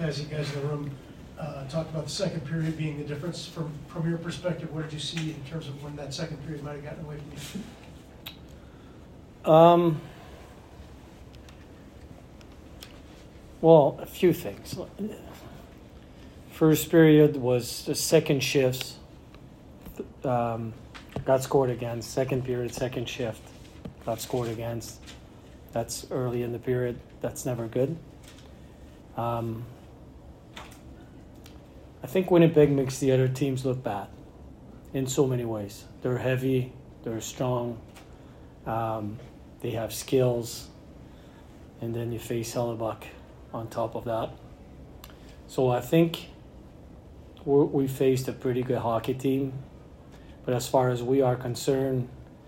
guys in the room talked about the second period being the difference. From your perspective, what did you see in terms of when that second period might have gotten away from you? Well, a few things. First period was the second shifts got scored against. Second period, second shift got scored against. That's early in the period. That's never good. I think Winnipeg makes the other teams look bad in so many ways. They're heavy, they're strong, they have skills, and then you face Hellebuck on top of that. So I think we faced a pretty good hockey team. But as far as we are concerned,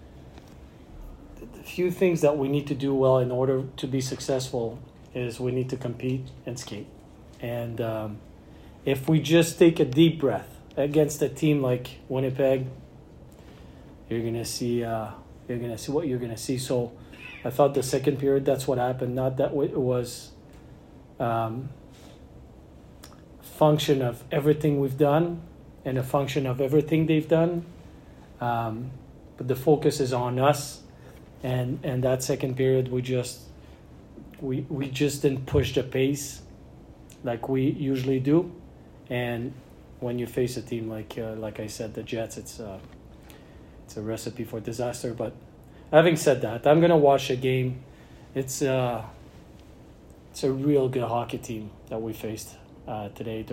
the few things that we need to do well in order to be successful is we need to compete and skate. And if we just take a deep breath against a team like Winnipeg, you're gonna see what you're gonna see. So I thought the second period, that's what happened. Not that it was function of everything we've done and a function of everything they've done. But the focus is on us, and that second period we just didn't push the pace like we usually do. And when you face a team like I said, the Jets, it's a recipe for disaster. But having said that, I'm gonna watch the game. It's a real good hockey team that we faced today.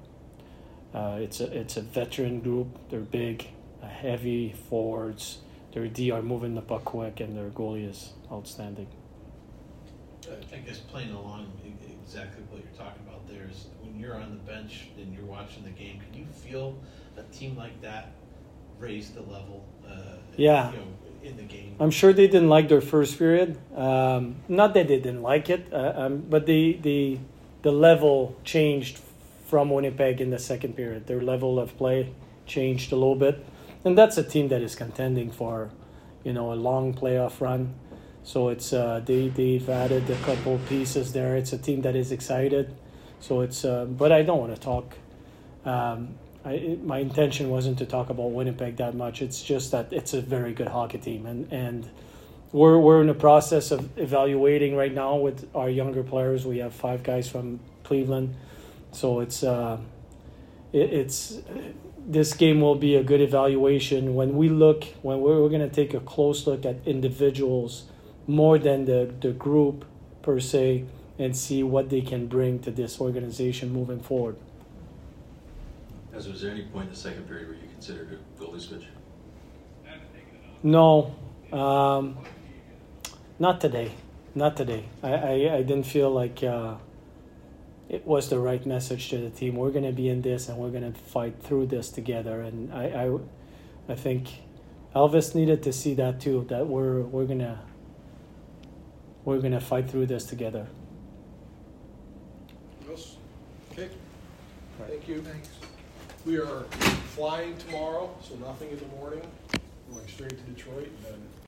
It's a veteran group. They're big, heavy forwards. Their D are moving the puck quick, and their goalie is outstanding. I guess playing along exactly what you're talking about there is when you're on the bench and you're watching the game, can you feel a team like that raise the level in the game? I'm sure they didn't like their first period. Not that they didn't like it, but the level changed from Winnipeg in the second period. Their level of play changed a little bit. And that's a team that is contending for, a long playoff run. So it's they've added a couple pieces there. It's a team that is excited. So it's but I don't want to talk. My intention wasn't to talk about Winnipeg that much. It's just that it's a very good hockey team, and we're in the process of evaluating right now with our younger players. We have 5 guys from Cleveland, so it's this game will be a good evaluation when we're going to take a close look at individuals more than the group per se, and see what they can bring to this organization moving forward. Was there any point in the second period where you considered a goalie switch? No, not today. I didn't feel like it was the right message to the team. We're going to be in this, and we're going to fight through this together. And I think Elvis needed to see that too. That we're gonna fight through this together. Yes. Okay. Thank you. Thanks. We are flying tomorrow, so nothing in the morning. Going straight to Detroit, and then